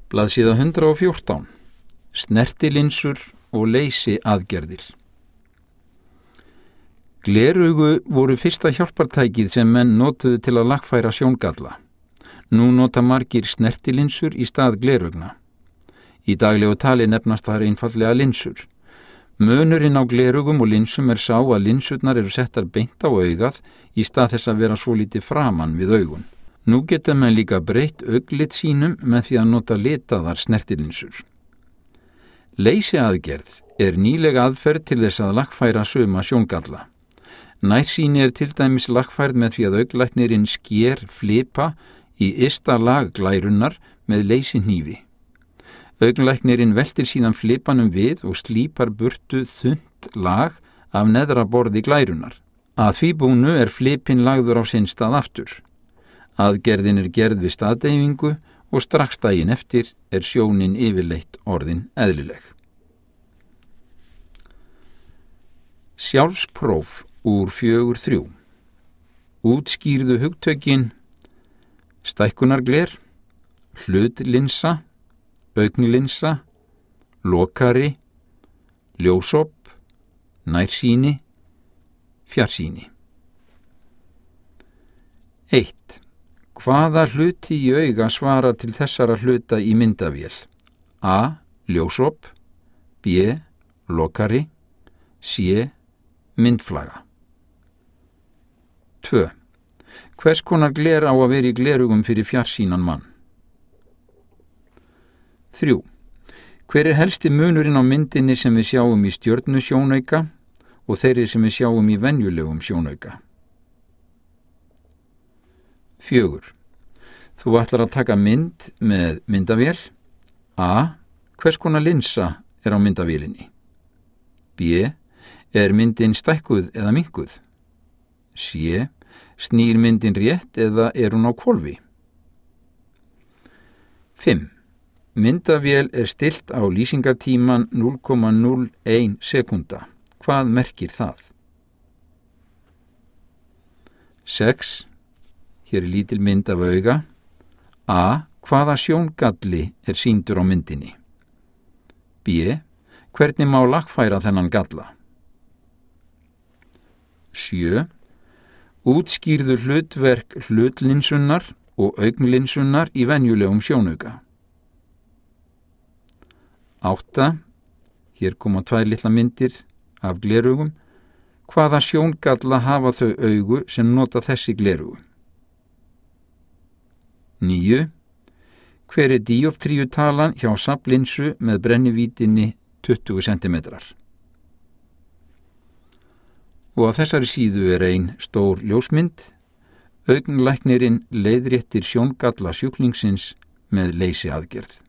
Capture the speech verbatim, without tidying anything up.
Blaðsíða hundrað og fjórtán. Snertilinsur og leysi aðgerðir. Gleraugu voru fyrsta hjálpartækið sem menn notuðu til að lagfæra sjóngalla. Nú nota margir snertilinsur í stað gleraugna. Í daglegu tali nefnast þær einfaldlega linsur. Munurinn á gleraugum og linsum er sá að linsurnar eru settar beint á augað í stað þess að vera svolítið framan við augun. Nú geta menn líka breytt augnlit sínum með því að nota litaðar snertilinsur. Leysiaðgerð er nýleg aðferð til þess að lagfæra suma sjóngalla. Nærsýni er til dæmis lagfærð með því að augnlæknirinn sker flipa í ysta lag glærunnar með leysihnífi. Augnlæknirinn veltir síðan flipanum við og slípar burtu þunnt lag af neðra borði glærunnar. Að því búnu er flipin lagður á sinn stað aftur. Aðgerðin er gerð við staðdeyfingu og strax daginn eftir er sjónin yfirleitt orðin eðlileg. Sjálfspróf úr fjögur þrjú. Útskýrðu hugtökin stækkunargler, hlutlinsa, augnlinsa, lokari, ljósopp, nærsýni, fjarsýni. eitt. Hvaða hluti í auga svarar til þessara hluta í myndavél? A. Ljósopp, B. Lokari, C. Myndflaga. tvö. Hvers konar gler á að vera í glerugum fyrir fjarsýnan mann? þrjú. Hver er helsti munurinn á myndinni sem við sjáum í stjörnusjónauka og þeirri sem við sjáum í venjulegum sjónauka? fjögur. Þú ætlar að taka mynd með myndavél. A. Hvers konar linsa er á myndavélinni? B. Er myndin stækkuð eða minnkuð? C. Snýr myndin rétt eða er hún á hvolfi? fimm. Myndavél er stillt á lýsingartíman núll komma núll ein sekúnda. Hvað merkir það? sex. Hér er lítil mynd af auga. A. Hvaða sjóngalli er sýndur á myndinni? B. Hvernig má lagfæra þennan galla? sjö. Útskýrðu hlutverk hlutlinsunnar og augnlinsunnar í venjulegum sjónauka. átta. Hér koma tvær litla myndir af gleraugum. Hvaða sjóngalla hafa þau augu sem nota þessi gleraugu? níu. Hver er díoptríutalan hjá safnlinsu með brennivítinni tuttugu sentimetrar? Og á þessari síðu er ein stór ljósmynd. Augnlæknirinn leiðréttir sjóngalla sjúklingsins með leysiaðgerð.